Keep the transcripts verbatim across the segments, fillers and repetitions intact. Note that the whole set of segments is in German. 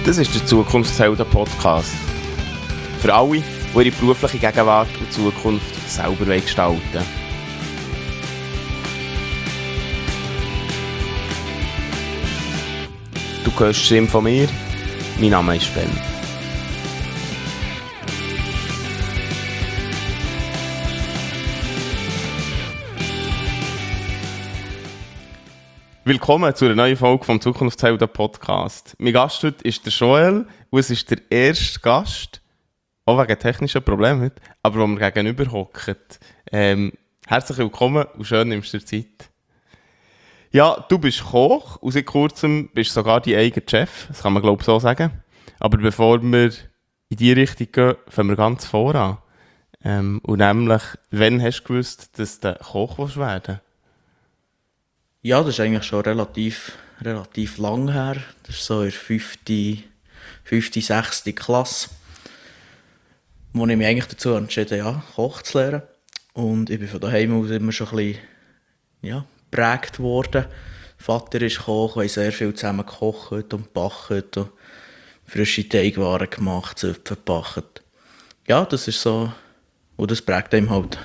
Das ist der Zukunftshelden-Podcast. Für alle, die ihre berufliche Gegenwart und Zukunft selber gestalten wollen. Du hörst die Stimme von mir. Mein Name ist Ben. Willkommen zu einer neuen Folge vom Zukunftshelden-Podcast. Mein Gast heute ist der Joel und es ist der erste Gast, auch wegen technischen Problemen heute, aber wo wir gegenüber hocken. Ähm, herzlich willkommen und schön nimmst du dir Zeit. Ja, du bist Koch und seit kurzem bist du sogar dein eigener Chef, das kann man glaube ich so sagen. Aber bevor wir in diese Richtung gehen, fangen wir ganz voran. Ähm, und nämlich, wann hast du gewusst, dass du Koch werden willst? Ja, das ist eigentlich schon relativ, relativ lang her. Das ist so in der fünften, sechsten Klasse, wo ich mich eigentlich dazu entschieden habe, ja, Koch zu lernen. Und ich bin von daheim aus immer schon ein bisschen ja, geprägt worden. Vater ist Koch, wir haben sehr viel zusammen gekocht und gebacken und frische Teigwaren gemacht, Zöpfe gebacken. Ja, das ist so, und das prägt einem halt.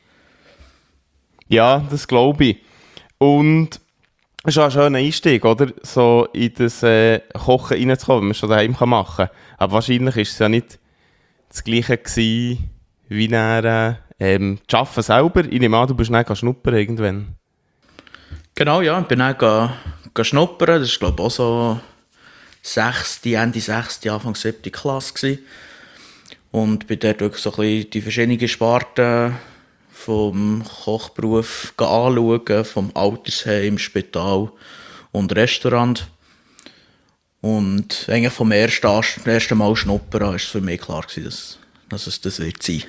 Ja, das glaube ich. Und es ist auch ein schöner Einstieg, oder? So in das äh, Kochen reinzukommen, wenn man es schon daheim machen kann. Aber wahrscheinlich war es ja nicht das Gleiche gewesen, wie dann, ähm, das Arbeiten selber. Ich nehme an, du bist dann schnuppern irgendwann. Genau, ja. Ich bin dann ge, ge schnuppern. Das war, glaube ich, auch so sechste, Ende sechste, Anfang siebte Klasse gewesen. Und bin dort wirklich so ein bisschen die verschiedenen Sparten vom Kochberuf anschauen, vom Altersheim, Spital und Restaurant. Und eigentlich vom ersten, ersten Mal schnuppern war es für mich klar, dass, dass es das wird sein.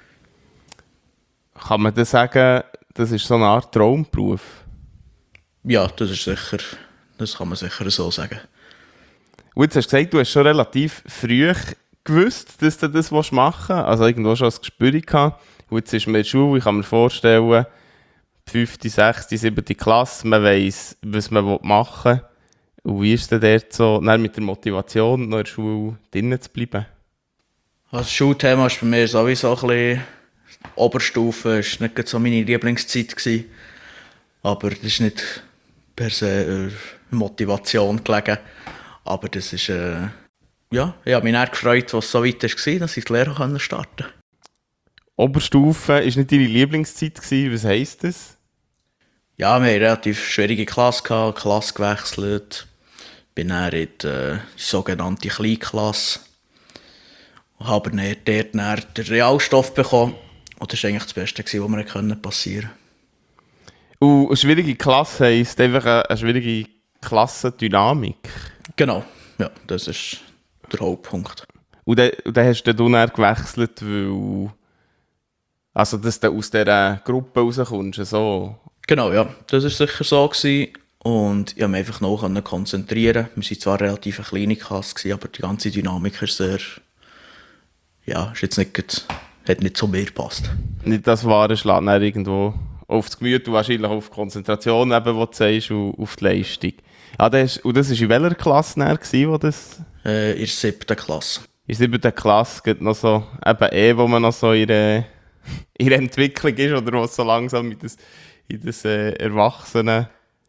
Kann man das sagen, das ist so eine Art Traumberuf? Ja, das ist sicher, das kann man sicher so sagen. Und jetzt hast du gesagt, du hast schon relativ früh gewusst, dass du das machen willst, also irgendwo schon ein Gespür gehabt. Und jetzt ist man in der Schule, ich kann mir vorstellen, fünfte, sechste, siebte Klasse, man weiss, was man machen will. Und wie ist denn dort so, dann mit der Motivation, noch in der Schule drinnen zu bleiben? Also das Schulthema war bei mir sowieso ein bisschen Oberstufe, das war nicht so meine Lieblingszeit gewesen. Aber das ist nicht per se Motivation gelegen. Aber das ist, äh, ja, ich habe mich dann gefreut, was es so weit war, dass ich die Lehre starten konnte. Oberstufe war nicht deine Lieblingszeit gewesen. Was heisst das? Ja, wir hatten eine relativ schwierige Klasse, gehabt, Klasse gewechselt. Bin dann in die, äh, die sogenannte Kleinklasse. Und habe dann dort dann den Realstoff bekommen. Und das war eigentlich das Beste, was mir passieren konnte. Und eine schwierige Klasse heisst einfach eine, eine schwierige Klassendynamik? Genau, ja, das ist der Hauptpunkt. Und dann, und dann hast du dann gewechselt, weil... Also, dass du aus dieser Gruppe rauskommst, so? Genau, ja. Das war sicher so gewesen. Und ich konnte mich einfach noch konzentrieren. Wir waren zwar relativ eine kleine Klasse, aber die ganze Dynamik ist sehr... Ja, ist jetzt nicht, hat nicht zu mir gepasst. Nicht das wahre Schlag, irgendwo auf das Gemüt und wahrscheinlich auf die Konzentration, eben, die du sagst, und auf die Leistung. Ja, das, und das war in welcher Klasse gewesen, wo das... Äh, in der siebten Klasse. In der siebten Klasse gibt es noch so... Eben eh, wo man noch so in der... in der Entwicklung ist oder was so langsam in das, in das äh, Erwachsenenleben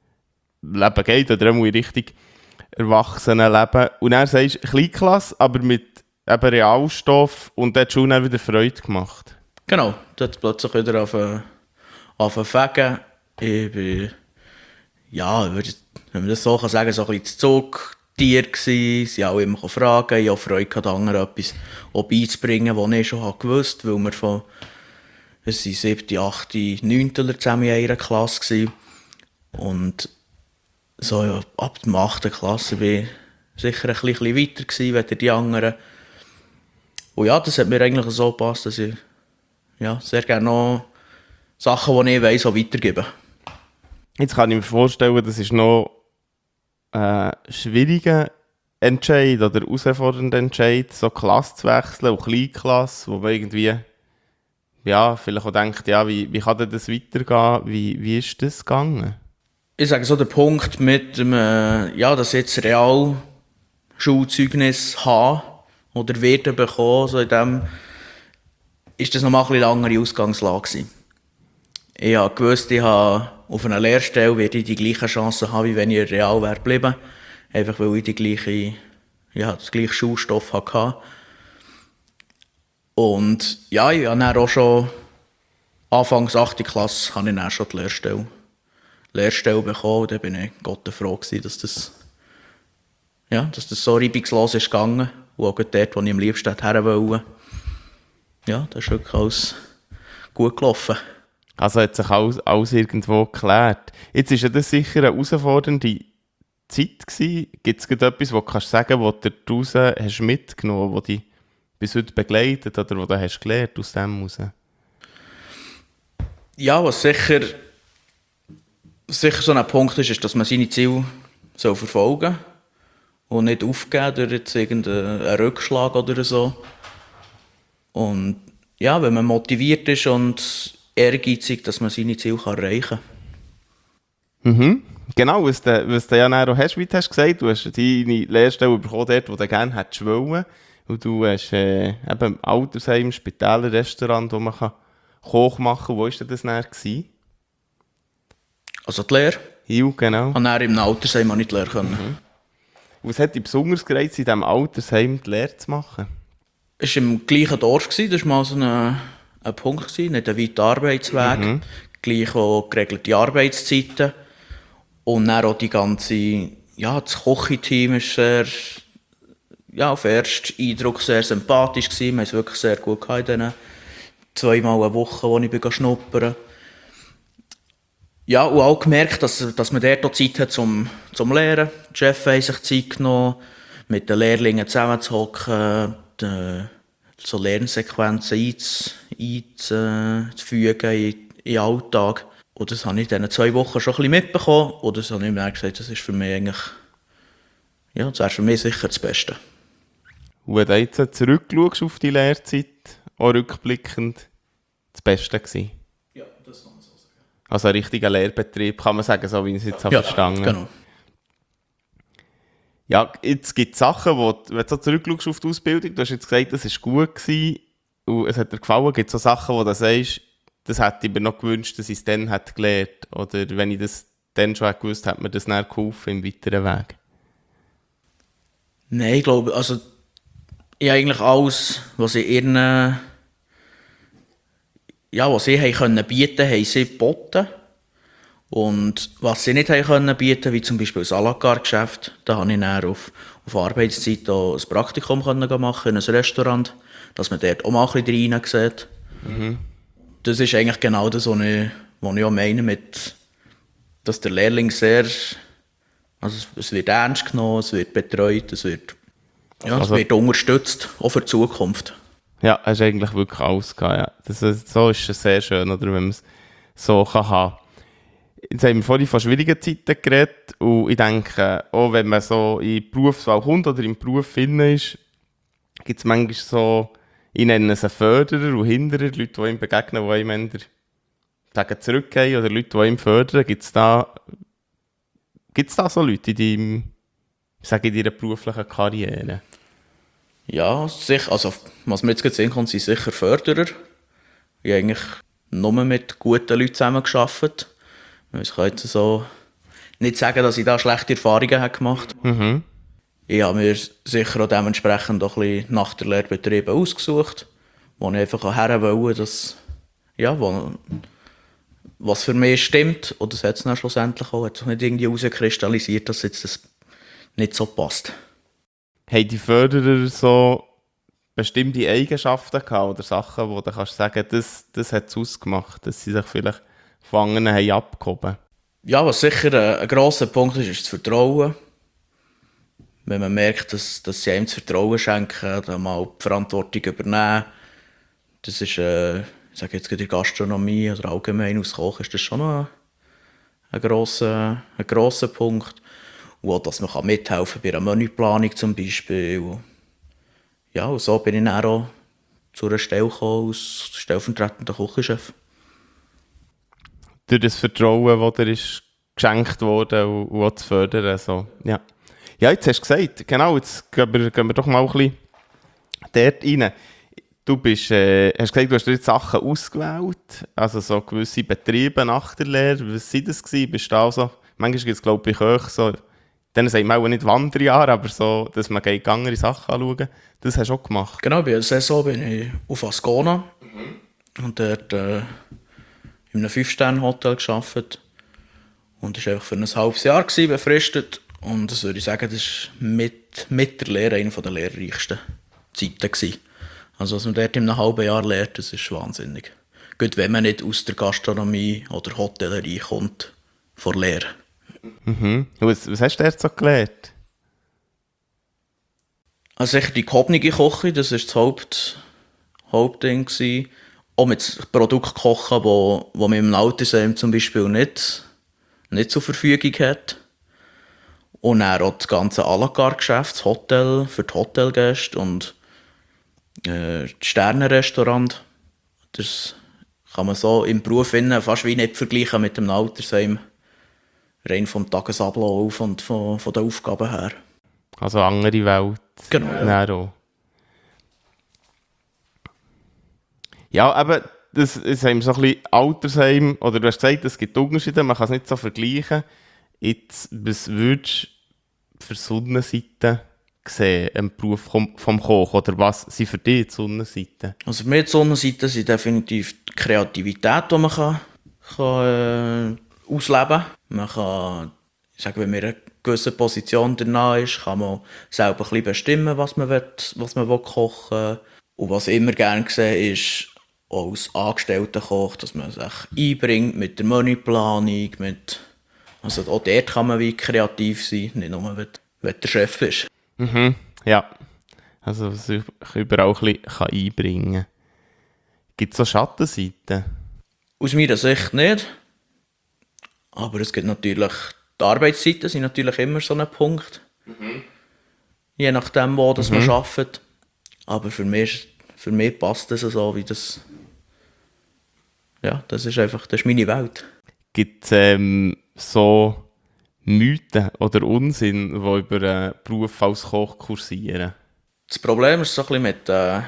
geht oder auch in Richtung Erwachsenenleben. Und dann sagst du Kleinklasse, aber mit eben Realstoff und dort schon wieder Freude gemacht. Genau, dort plötzlich wieder auf auf Fegen. Ich bin, ja, wenn man das so kann sagen, so ein bisschen das Zugtier gsi. Sie haben auch immer fragen, ich habe Freude gehabt, anderen etwas auch beizubringen, was ich schon gewusst habe, weil wir von Es waren siebte, achte, neunte zusammen in einer Klasse gewesen. Und so ja, ab der achten Klasse war ich sicher ein bisschen weiter gewesen als die anderen. Und ja, das hat mir eigentlich so gepasst, dass ich ja, sehr gerne noch Sachen, die ich weiss, auch weitergebe. Jetzt kann ich mir vorstellen, das ist noch ein schwieriger Entscheid oder herausfordernder Entscheid, so Klasse zu wechseln, auch Kleinklasse, wo man irgendwie... Ja, vielleicht auch denkt, ja, wie, wie kann denn das weitergehen? Wie, wie ist das gegangen? Ich sage so, der Punkt mit dem, äh, ja, dass jetzt real Schulzeugnis haben oder werden bekommen. So in dem ist das nochmal eine andere Ausgangslage gewesen. Ich habe gewusst, ich habe auf einer Lehrstelle werde ich die gleichen Chancen haben, wie wenn ich real wäre geblieben. Einfach weil ich die gleiche, ja, das gleiche Schulstoff hatte. Und ja, ich habe dann auch schon Anfangs achte Klasse habe ich dann schon die Lehrstelle, Lehrstelle bekommen. Und dann bin ich Gott froh gewesen, dass das, ja, dass das so reibungslos ist gegangen. Und auch dort, wo ich am liebsten her wollte. Ja, das ist wirklich alles gut gelaufen. Also hat sich alles, alles irgendwo geklärt. Jetzt war ja das sicher eine herausfordernde Zeit gewesen. Gibt es etwas, wo du kannst sagen, was du daraus hast mitgenommen, was dich bis heute begleitet oder was du hast gelernt aus dem heraus? Ja, was sicher, sicher so ein Punkt ist, ist, dass man seine Ziele soll verfolgen soll und nicht aufgeben durch jetzt irgendeinen Rückschlag oder so. Und ja, wenn man motiviert ist und ehrgeizig, dass man seine Ziele erreichen kann. Mhm. Genau, was du, was du ja auch hast, wie du hast gesagt, du hast deine Lehrstelle bekommen, dort, wo du gerne hättest wollen. Und du hast äh, eben im Altersheim, Spitäler, Restaurant, wo man kann Koch machen kann. Wo war das dann? Gewesen? Also die Lehre? Ja, genau. Und dann im Altersheim auch nicht lernen können. Mhm. Was hat dich besonders gereizt, in diesem Altersheim die Lehre zu machen? Es war im gleichen Dorf, das war mal so ein, ein Punkt, nicht ein weiter Arbeitsweg, mhm. Gleich auch geregelte Arbeitszeiten und dann auch die ganze, ja, das Kochiteam war sehr, ja, auf den ersten Eindruck sehr sympathisch gewesen. Wir haben es wirklich sehr gut gehabt in diesen zweimal eine Woche, wo ich schnuppern. Ja, und auch gemerkt, dass, dass man dort auch Zeit hat zum, zum Lernen. Die Chefs haben sich Zeit genommen, mit den Lehrlingen zusammenzuhocken, die, so Lernsequenzen einzu, einzufügen in, in den Alltag. Und das habe ich in diesen zwei Wochen schon ein bisschen mitbekommen. Und das habe ich mir gesagt, das ist für mich eigentlich, ja, das wäre für mich sicher das Beste. Und wenn du jetzt zurückschaust auf die Lehrzeit, auch rückblickend das Beste gewesen? Ja, das kann man so sagen. Also ein richtiger Lehrbetrieb, kann man sagen, so wie ich es jetzt ja, habe verstanden habe. Genau. Ja, jetzt gibt es Sachen, wo, wenn du so zurückschaust auf die Ausbildung, du hast jetzt gesagt, das war gut gewesen und es hat dir gefallen, gibt es so Sachen, wo du sagst, das hätte ich mir noch gewünscht, dass ich es dann hätte gelernt. Oder wenn ich das dann schon hätte gewusst, hätte mir das dann geholfen im weiteren Weg? Nein, ich glaube, also ich habe eigentlich alles, was ich ihren, ja, was sie können bieten, haben sie geboten. Und was sie nicht können bieten, wie zum Beispiel das à la carte Geschäft, da habe ich dann auf, auf Arbeitszeit auch ein Praktikum können machen in einem Restaurant, dass man dort auch mal ein bisschen rein sieht. Mhm. Das ist eigentlich genau das, was ich, was ich auch meine, mit, dass der Lehrling sehr, also es wird ernst genommen, es wird betreut, es wird, ja, also, es wird unterstützt, auch für die Zukunft. Ja, hast eigentlich wirklich alles gehabt, ja. Das ist, so ist es sehr schön, oder, wenn man es so kann haben. Jetzt haben wir vorhin von schwierigen Zeiten geredet und ich denke, auch wenn man so in die Berufswahl kommt oder im Beruf drin ist, gibt es manchmal so, ich nenne es einen Förderer und Hinderer, Leute, die ihm begegnen, die ihm entweder zurückgehen oder Leute, die ihm fördern. Gibt es da, gibt's da so Leute in, deinem, ich sage, in deiner beruflichen Karriere? Ja, sicher. Also, was mir jetzt gerade sehen kann, sind sicher Förderer. Ich habe eigentlich nur mit guten Leuten zusammengearbeitet. Ich kann jetzt so nicht sagen, dass ich da schlechte Erfahrungen habe gemacht habe. Mhm. Ich habe mir sicher auch dementsprechend auch ein bisschen nach der Lehrbetriebe ausgesucht, wo ich einfach her wollte, dass, ja, wo, was für mich stimmt. Und das hat es dann schlussendlich auch. Hat sich nicht irgendwie herauskristallisiert, dass jetzt das nicht so passt. Haben die Förderer so bestimmte Eigenschaften gehabt oder Sachen, wo du kannst sagen, das, das hat es ausgemacht, dass sie sich vielleicht von anderen haben abgehoben? Ja, was sicher ein, ein grosser Punkt ist, ist das Vertrauen. Wenn man merkt, dass, dass sie einem das Vertrauen schenken, dann mal die Verantwortung übernehmen. Das ist, äh, ich sage jetzt in der Gastronomie oder allgemein aus Kochen, ist das schon ein, ein, grosser, ein grosser Punkt. Und auch, dass man mithelfen kann bei einer Menüplanung zum Beispiel. Ja, und so bin ich dann auch zu einer Stelle gekommen als stellvertretender Küchenchef. Durch das Vertrauen, das dir ist geschenkt wurde und, und auch zu fördern. So. Ja. Ja, jetzt hast du gesagt, genau, jetzt gehen wir, gehen wir doch mal ein bisschen dort rein. Du bist, äh, hast gesagt, du hast dir jetzt Sachen ausgewählt, also so gewisse Betriebe nach der Lehre. Was waren das gewesen? Bist du also, manchmal gibt es, glaube ich, bei Köchen so, dann sagt man auch nicht Wanderjahre, aber so, dass man geht andere Sachen anschauen. Das hast du auch gemacht. Genau, bei der Saison bin ich auf Ascona mhm. und dort äh, in einem Fünf-Sterne-Hotel gearbeitet. Und das war einfach für ein halbes Jahr gewesen, befristet. Und das würde ich sagen, das war mit, mit der Lehre eine der lehrreichsten Zeiten gewesen. Also was man dort in einem halben Jahr lernt, das ist wahnsinnig. Gut, wenn man nicht aus der Gastronomie oder Hotellerie kommt, vor Lehre. Mhm. Was, was hast du dort so gelernt? Also sicher die gehobene Küche, das war das Haupt, Hauptding gewesen. Auch mit Produkten kochen, wo, wo man im Altersheim zum Beispiel nicht, nicht zur Verfügung hat. Und dann auch das ganze à la carte Geschäft, das Hotel für die Hotelgäste und äh, das Sternenrestaurant. Das kann man so im Beruf fast wie nicht vergleichen mit dem Altersheim. Rein vom Tagesablauf und von, von den Aufgaben her. Also andere Welt. Genau. Ja, auch. Ja, aber das ist eben so ein bisschen Altersheim, oder du hast gesagt, es gibt Unterschiede, man kann es nicht so vergleichen. Jetzt, was würdest du für Sonnenseiten sehen im Beruf vom, vom Koch? Oder was sind für dich die Sonnenseiten? Also für mich die Sonnenseiten sind definitiv die Kreativität, die man kann, kann, äh, ausleben kann. Man kann, ich sage, wenn man in einer gewissen Position danach ist, kann man selber ein bisschen bestimmen, was man, will, was man will kochen will. Und was ich immer gerne sehe, ist auch als Angestellter-Koch, dass man sich einbringt mit der Menüplanung, mit... Also auch dort kann man wie kreativ sein, nicht nur, wenn, wenn der Chef ist. Mhm, ja. Also was ich überall ein bisschen einbringen kann. Gibt es so Schattenseiten? Aus meiner Sicht nicht. Aber es gibt natürlich... Die Arbeitszeiten sind natürlich immer so ein Punkt. Mhm. Je nachdem, wo das mhm. man arbeitet. Aber für mich, für mich passt das so, wie das... Ja, das ist einfach... Das ist meine Welt. Gibt es ähm, so Mythen oder Unsinn, die über einen Beruf als Koch kursieren? Das Problem ist so ein bisschen mit äh,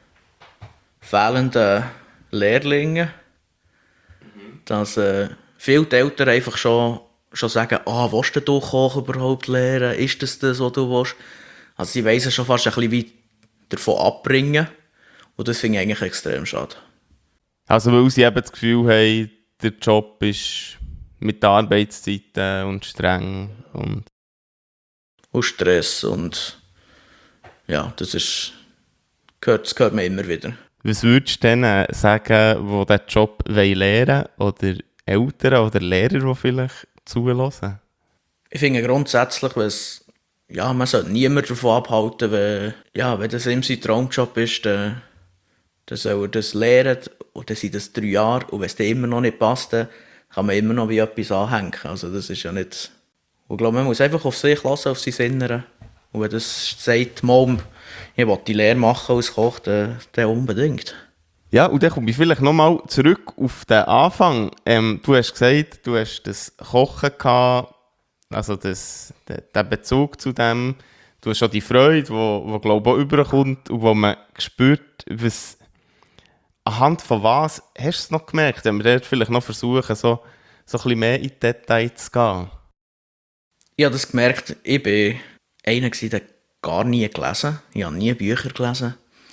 fehlenden Lehrlingen. Mhm. Dass äh, viele Eltern einfach schon, schon sagen, ah, willst du Koch überhaupt lernen? Ist das das, was du willst? Also sie weiss schon fast ein bisschen wie davon abbringen. Und das finde ich eigentlich extrem schade. Also weil sie eben das Gefühl haben, der Job ist mit den Arbeitszeiten und streng und... Und Stress und... Ja, das ist... Gehört, das gehört mir immer wieder. Was würdest du denen sagen, die diesen Job lernen wollen? Oder Eltern oder Lehrer, die vielleicht zuhören? Ich finde grundsätzlich, was ja, man sollte niemanden davon abhalten, wenn, ja, wenn das ihm sein Traumjob ist, dann, dann soll er das lernen und dann sind das drei Jahre und wenn es dann immer noch nicht passt, dann kann man immer noch wie etwas anhängen. Also das ist ja nicht... Ich glaube, man muss einfach auf sich lassen, auf sein Innere. Und wenn das sagt, Mom, ich will die Lehre machen als Koch, dann, dann unbedingt. Ja, und dann komme ich vielleicht nochmal zurück auf den Anfang. Ähm, du hast gesagt, du hast das Kochen gehabt, also das, den, den Bezug zu dem. Du hast schon die Freude, die, die glaube ich, auch überkommt und wo man spürt, was, anhand von was hast du es noch gemerkt, wenn wir dort vielleicht noch versuchen, so, so ein bisschen mehr in die Details zu gehen? Ich habe das gemerkt, ich war einer, der gar nie gelesen. Ich habe nie Bücher gelesen.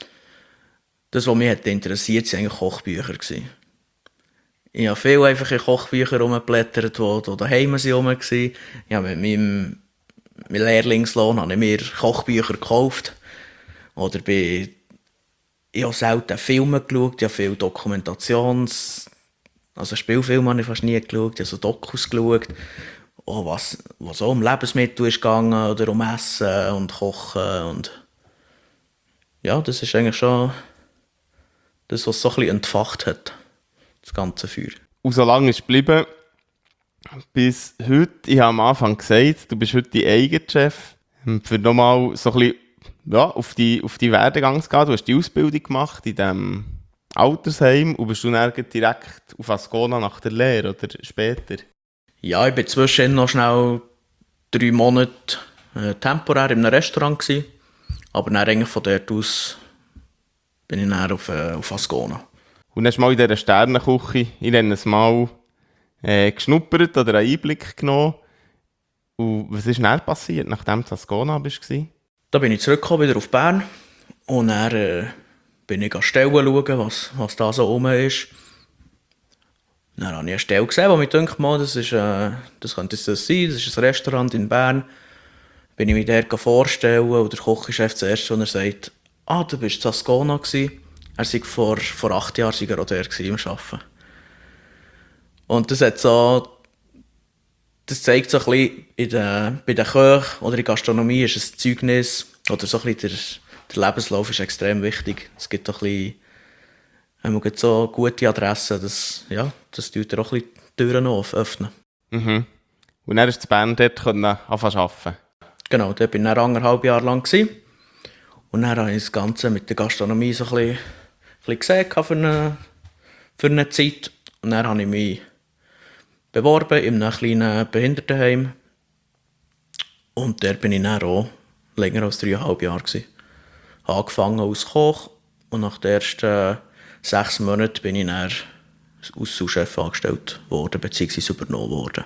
Das, was mich hat interessiert, waren eigentlich Kochbücher. Ich habe viel einfach in Kochbüchern rumgeblättert, die daheim waren. Ich habe mit meinem, meinem Lehrlingslohn habe ich mir Kochbücher gekauft. Oder bin, ich habe selten Filme geschaut, ich habe viel Dokumentations... Also Spielfilme habe ich fast nie geschaut, ich habe so Dokus geschaut. Oh, was, was so um Lebensmittel ist gegangen oder um Essen und Kochen. Und ja, das ist eigentlich schon das, was so ein bisschen entfacht hat, das ganze Feuer. Und so lange ist es geblieben, bis heute, ich habe am Anfang gesagt, du bist heute dein eigener Chef. Für nochmal so ein bisschen ja, auf die, auf die Werdegang zu gehen. Du hast die Ausbildung gemacht in diesem Altersheim und bist du dann direkt auf Ascona nach der Lehre oder später? Ja, ich bin zwischendurch noch schnell drei Monate äh, temporär in einem Restaurant gewesen, aber dann eigentlich von dort aus bin ich dann auf, äh, auf Ascona. Und hast du mal in dieser Sternenküche, ich nenne es mal, äh, geschnuppert oder einen Einblick genommen. Und was ist dann passiert, nachdem du in Ascona warst? Da bin ich zurückgekommen, wieder auf Bern. Und dann äh, bin ich an Stellen schauen, was, was da so rum ist. Dann habe ich eine Stelle gesehen, wo mir denkt, mal, das, ist, äh, das könnte das sein, das ist ein Restaurant in Bern. Bin ich mich dort vorstellen und der Kochchef zuerst, und er sagt, ah, du bist in Ascona gewesen. Er war vor, vor acht Jahren war er auch dort im Arbeiten. Und das hat so, das zeigt so ein bisschen, in den, bei den Köchen oder in der Gastronomie ist ein Zeugnis, oder so ein bisschen der, der Lebenslauf ist extrem wichtig. Es gibt auch ein bisschen, man so gute Adressen, das, ja, das tut dir auch ein bisschen die Türen öffnen. Mhm. Und dann hast du in Bern dort anfangen zu arbeiten? Genau, dort war ich dann anderthalb Jahre lang. Gewesen. Und dann habe ich das Ganze mit der Gastronomie so ein bisschen, ein bisschen gesehen für eine, für eine Zeit. Und dann habe ich mich beworben in einem kleinen Behindertenheim. Und dort bin ich dann auch länger als dreieinhalb Jahre gewesen. Angefangen als Koch und nach den ersten sechs Monaten bin ich dann als Sous-Chef angestellt worden, beziehungsweise übernommen worden.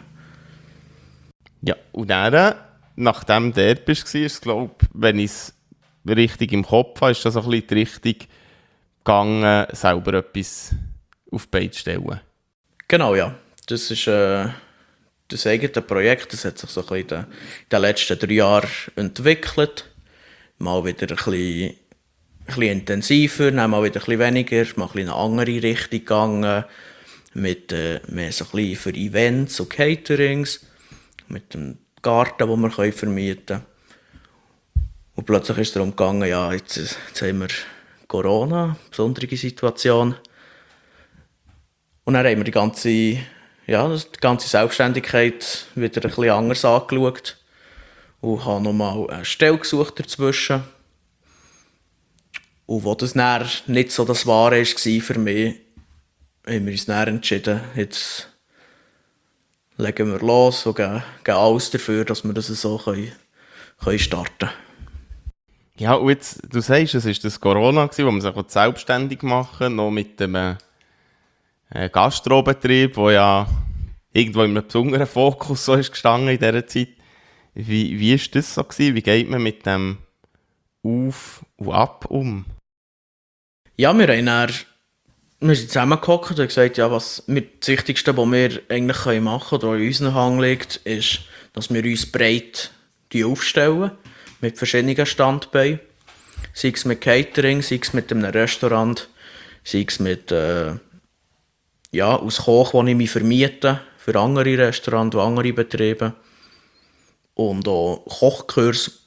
Ja, und dann, nachdem du dort warst, ist, glaube ich, wenn ich es richtig im Kopf habe, ist das ein bisschen die Richtung gegangen, selber etwas auf die Beine zu stellen. Genau, ja. Das ist äh, das eigene Projekt, das hat sich so ein bisschen in den, in den letzten drei Jahren entwickelt. Mal wieder ein bisschen, ein bisschen intensiver, dann mal wieder ein bisschen weniger, mal ein bisschen in eine andere Richtung gegangen. Mit äh, mehr so ein bisschen für Events und Caterings, mit dem Garten, den wir können vermieten können. Und plötzlich ist es darum gegangen, ja, jetzt, jetzt haben wir Corona, eine besondere Situation. Und dann haben wir die ganze, ja, die ganze Selbstständigkeit wieder ein bisschen anders angeschaut. Und habe nochmal eine Stelle gesucht dazwischen. Und wo das dann nicht so das Wahre war für mich, haben wir uns dann entschieden, jetzt legen wir los und geben, geben alles dafür, dass wir das so können, können starten können. Ja, und jetzt, du sagst, es war das Corona, wo man sich selbstständig machen konnte, noch mit dem äh, Gastrobetrieb, der ja irgendwo in einem besonderen Fokus so ist gestanden in dieser Zeit. Wie, wie ist das so gewesen? Wie geht man mit dem Auf und Ab um? Ja, wir haben dann, wir sind zusammengehockt und gesagt, ja, was mit das Wichtigste, was wir eigentlich machen können oder in unseren Hang liegt, ist, dass wir uns breit aufstellen, mit verschiedenen Standbeinen. Sei es mit Catering, sei es mit einem Restaurant, sei es mit, äh, ja, als Koch, wo ich mich vermiete, für andere Restaurants und andere Betriebe. Und auch Kochkurs.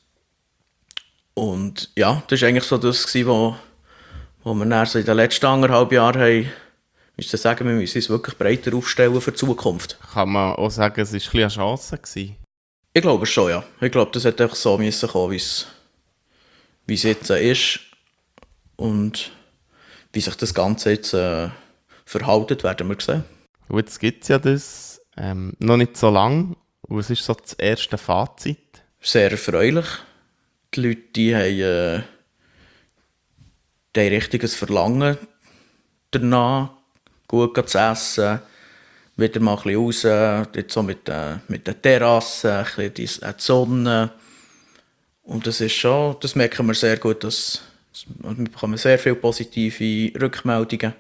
Und ja, das war eigentlich so das, was wo wir dann so in den letzten anderthalb Jahren haben, müssen sagen, wir müssen uns wirklich breiter aufstellen für die Zukunft. Kann man auch sagen, es war ein bisschen eine Chance gewesen? Ich glaube schon, ja. Ich glaube, das hätte einfach so müssen kommen, wie es, wie es jetzt äh, ist. Und wie sich das Ganze jetzt äh, verhält, werden wir sehen. Und jetzt gibt es ja das ähm, noch nicht so lange. Und was ist so das erste Fazit? Sehr erfreulich. Die Leute die haben, äh, die haben richtiges Verlangen danach, gut zu essen, wieder mal ein bisschen raus, jetzt so mit, äh, mit der Terrasse, ein bisschen die, äh, die Sonne. Und das ist schon, das merken wir sehr gut, dass wir bekommen sehr viele positive Rückmeldungen.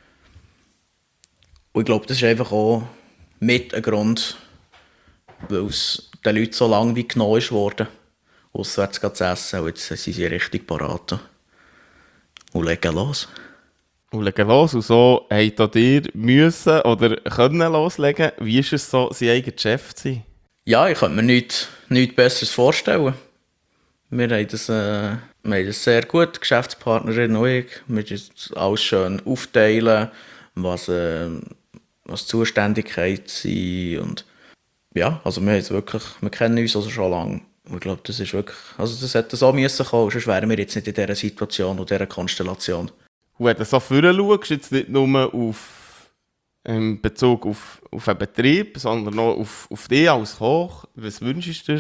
Und ich glaube, das ist einfach auch mit ein Grund, weil es den Leuten so lange wie genommen ist worden, auswärts zu essen. Und jetzt sind sie richtig parat und legen los. Und legen los. Und so habt auch ihr müssen oder können loslegen. Wie ist es so, sein eigener Chef zu sein? Ja, ich könnte mir nichts, nichts Besseres vorstellen. Wir haben das, äh, wir haben das sehr gut, die Geschäftspartnerin und ich. Wir das alles schön aufteilen, was, äh, was Zuständigkeit sind. Und ja, also wir, haben es wirklich, wir kennen uns also schon lange. Und ich glaube, das ist wirklich, also das hätte so müssen kommen, sonst wären wir jetzt nicht in dieser Situation und dieser Konstellation. Und wenn du so vorne schaust, jetzt nicht nur auf, in Bezug auf, auf einen Betrieb, sondern auch auf, auf dich als Koch, was wünschst du dir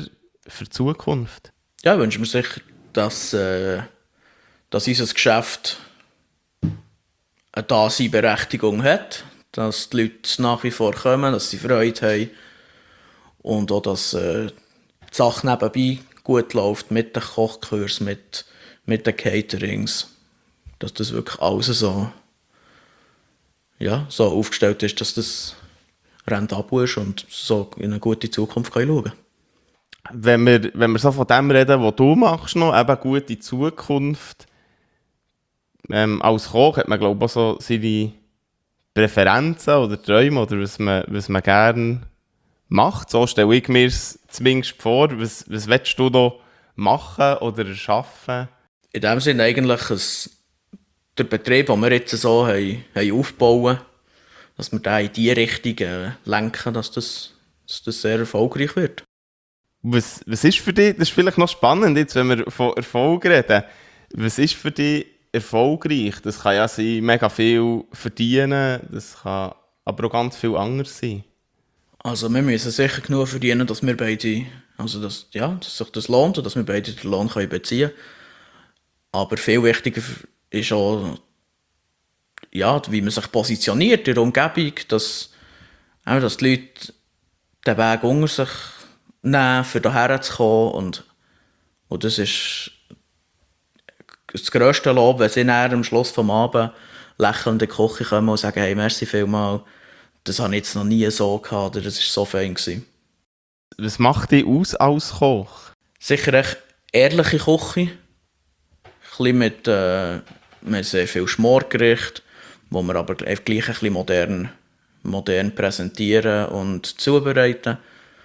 für die Zukunft? Ja, ich wünsche mir sicher, dass, äh, dass unser Geschäft eine Daseinberechtigung hat, dass die Leute nach wie vor kommen, dass sie Freude haben und auch, dass äh, die Sache nebenbei gut läuft mit den Kochkursen, mit, mit den Caterings, dass das wirklich alles so, ja, so aufgestellt ist, dass das rentabel ist und so in eine gute Zukunft kann schauen kann. Wenn wir, wenn wir so von dem reden, was du machst, noch, eben gute Zukunft, ähm, als Koch hat man, glaube ich, auch so seine Präferenzen oder Träume oder was man, was man gerne macht. So stelle ich mir es zumindest vor. Was, was willst du da machen oder erschaffen? In dem Sinne eigentlich ein, der Betrieb, den wir jetzt so haben, haben aufbauen, dass wir den in die Richtung äh, lenken, dass das, dass das sehr erfolgreich wird. Was, was ist für dich, das ist vielleicht noch spannend, jetzt, wenn wir von Erfolg reden, was ist für dich erfolgreich? Das kann ja sein, mega viel verdienen, das kann aber auch ganz viel anders sein. Also wir müssen sicher genug verdienen, dass wir beide, also dass, ja, dass sich das lohnt und dass wir beide den Lohn können beziehen können. Aber viel wichtiger ist auch, ja, wie man sich positioniert in der Umgebung, dass, auch, dass die Leute den Weg unter sich nehmen, für hierher zu kommen. Und, und das ist das grösste Lob, wenn sie dann am Schluss des Abends lächelnd in die Küche kommen und sagen, hey, merci vielmals, das habe ich jetzt noch nie so gehabt, oder das war so fein gewesen. Was macht dich aus als Koch? Sicher eine ehrliche Küche. Ein bisschen mit, äh, mit sehr viel Schmorgericht, wo wir aber gleich ein bisschen modern, modern präsentieren und zubereiten.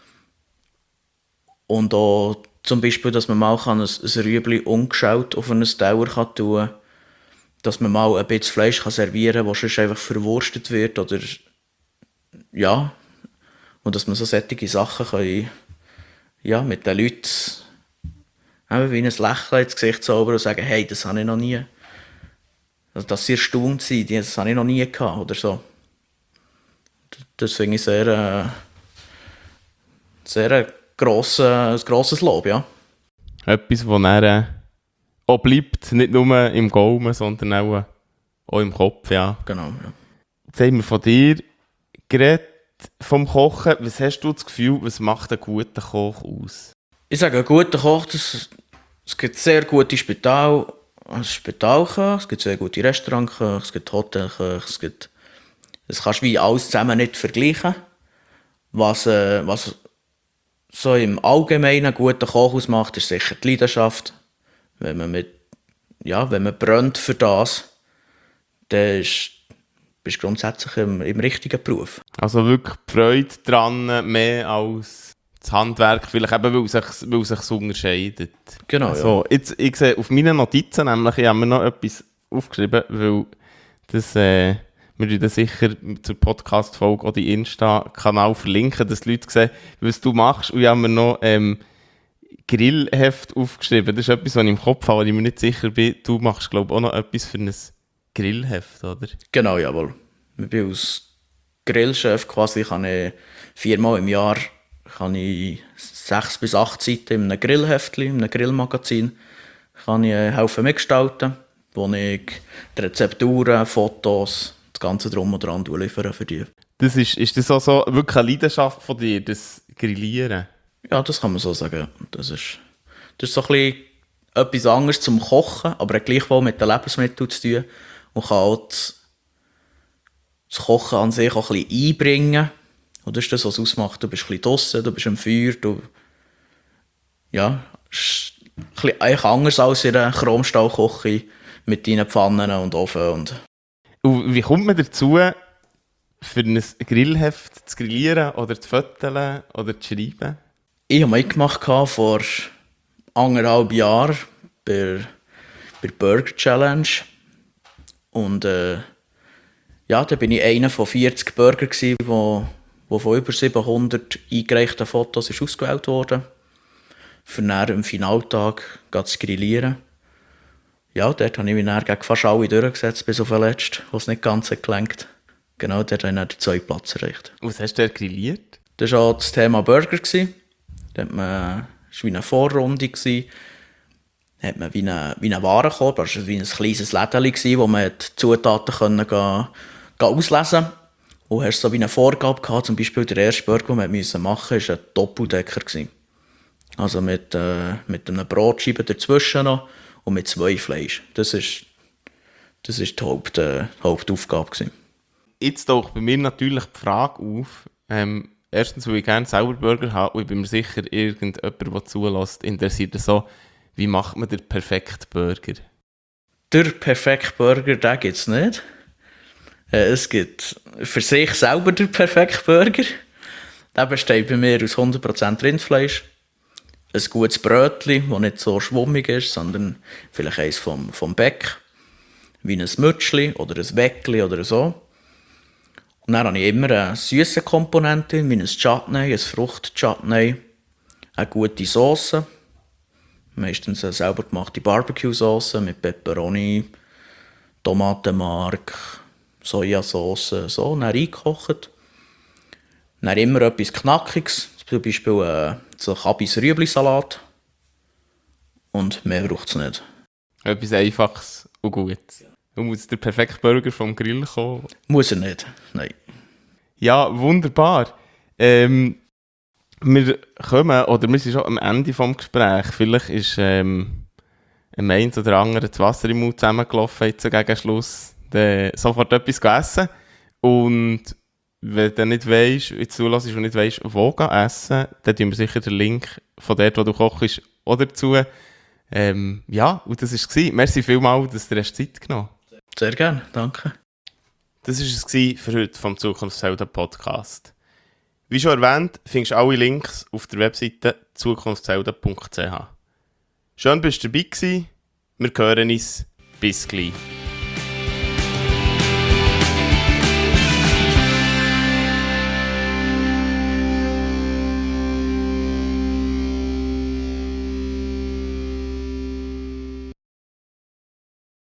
Und auch zum Beispiel, dass man mal ein, ein Rüebli ungeschaut auf einen Teller kann tun kann. Dass man mal ein bisschen Fleisch kann servieren kann, das sonst einfach verwurstet wird. Oder, ja. Und dass man so solche Sachen kann, ja, mit den Leuten wie ein Lächeln ins Gesicht zaubern und sagen, hey, das habe ich noch nie. Also, dass sie erstaunt sind, das habe ich noch nie gehabt. Oder so. Das finde ich sehr, äh, sehr ein grosses, grosses Lob, ja. Etwas, das dann äh, auch bleibt, nicht nur im Gaumen, sondern auch, auch im Kopf, ja. Genau, ja. Jetzt haben wir von dir geredet, vom Kochen. Was hast du das Gefühl, was macht einen guten Koch aus? Ich sage, ein guter Koch, das, es gibt sehr gute Spital, also Spitalköche, es gibt sehr gute Restaurantköche, es gibt Hotelköche, es gibt... Das kannst du wie alles zusammen nicht vergleichen. Was, äh, was so im Allgemeinen einen guten Koch ausmacht, ist sicher die Leidenschaft. Wenn man, mit, ja, wenn man brennt für das, dann ist, bist du grundsätzlich im, im richtigen Beruf. Also wirklich die Freude daran, mehr als das Handwerk, vielleicht eben, weil es sich, weil es sich so unterscheidet. Genau, also, ja. Jetzt, ich sehe auf meinen Notizen nämlich, ich habe mir noch etwas aufgeschrieben, weil das, äh, wir werden sicher zur Podcast-Folge auch die Insta-Kanal verlinken, dass die Leute sehen, was du machst. Und ich habe mir noch ähm, Grillheft aufgeschrieben. Das ist etwas, was ich im Kopf habe, weil ich mir nicht sicher bin. Du machst, glaube ich, auch noch etwas für ein Grillheft, oder? Genau, jawohl. Ich bin als Grillchef quasi, kann ich viermal im Jahr kann ich sechs bis acht Seiten in einem Grillheftchen, in einem Grillmagazin, kann ich helfen mitgestalten, wo ich die Rezepturen, Fotos, das Ganze drum und dran liefern für die. Das ist, ist das auch so wirklich eine Leidenschaft von dir, das Grillieren? Ja, das kann man so sagen. Das ist, das ist so ein bisschen etwas anderes zum Kochen, aber hat gleichwohl mit den Lebensmitteln zu tun und kann auch das, das Kochen an sich auch ein bisschen einbringen. Und das ist das, was es ausmacht. Du bist ein bisschen draussen, du bist am Feuer, du... Ja, ist ein bisschen eigentlich anders als in einer Chromstahlküche mit deinen Pfannen und Ofen. Und, und wie kommt man dazu, für ein Grillheft zu grillieren oder zu fotografieren oder zu schreiben? Ich habe mitgemacht vor anderthalb Jahren bei, bei der Burger Challenge. Und äh, ja, da war ich einer von vierzig Burger, die wo von über siebenhundert eingereichten Fotos ist ausgewählt wurde, für dann am Finaltag zu grillieren. Ja, dort habe ich mich dann gegen fast alle durchgesetzt, bis auf den letzten, wo es nicht ganz gelenkt. Genau, dort habe ich dann den zweiten Platz erreicht. Was hast du da grilliert? Das war auch das Thema Burger. Da hat man war wie eine Vorrunde. Da hat man wie einen wie eine Warenkorb, also wie ein kleines Lädchen, wo man die Zutaten können gehen, gehen auslesen konnte. Und hast so wie eine Vorgabe gehabt, zum Beispiel der erste Burger, den wir machen mussten, war ein Doppeldecker. Also mit, äh, mit einer Brotscheibe dazwischen noch und mit zwei Fleisch. Das ist, das ist die, Haupt, äh, die Hauptaufgabe gewesen. Jetzt taucht bei mir natürlich die Frage auf, ähm, erstens, weil ich gerne selber Burger habe und ich bin mir sicher, irgendjemand, der zulässt, interessiert so, wie macht man den perfekten Burger? Der perfekte Burger, den gibt es nicht. Äh, es gibt für sich selber den perfekten Burger. Der besteht bei mir aus hundert Prozent Rindfleisch. Ein gutes Brötchen, das nicht so schwammig ist, sondern vielleicht eins vom, vom Beck. Wie ein Mütschli oder ein Weckli oder so. Und dann habe ich immer eine süße Komponente, wie ein Chutney, ein Frucht-Chutney, eine gute Sauce, meistens eine selber gemachte Barbecue-Sauce mit Peperoni, Tomatenmark, Sojasauce, so, dann reingekocht. Dann immer etwas Knackiges, zum Beispiel äh, so Kabis-Rüebli-Salat. Und mehr braucht es nicht. Etwas Einfaches und Gutes. Und muss der perfekte Burger vom Grill kommen? Muss er nicht, nein. Ja, wunderbar. Ähm, wir kommen, oder wir sind schon am Ende des Gesprächs. Vielleicht ist ähm, ein eins oder andere das Wasser im Mund zusammengelaufen jetzt gegen Schluss. Dann sofort etwas essen. Und wenn du nicht weisst, jetzt zulässt und nicht weisst, wo gehen essen, dann tun wir sicher den Link von dort, wo du kochst, auch dazu. Ähm, ja, und das war es. Merci vielmals, dass du dir Zeit genommen hast. Sehr gerne, danke. Das war es für heute vom Zukunftshelden Podcast. Wie schon erwähnt, findest du alle Links auf der Webseite zukunftshelden punkt c h. Schön, dass du dabei warst. Wir hören uns. Bis gleich.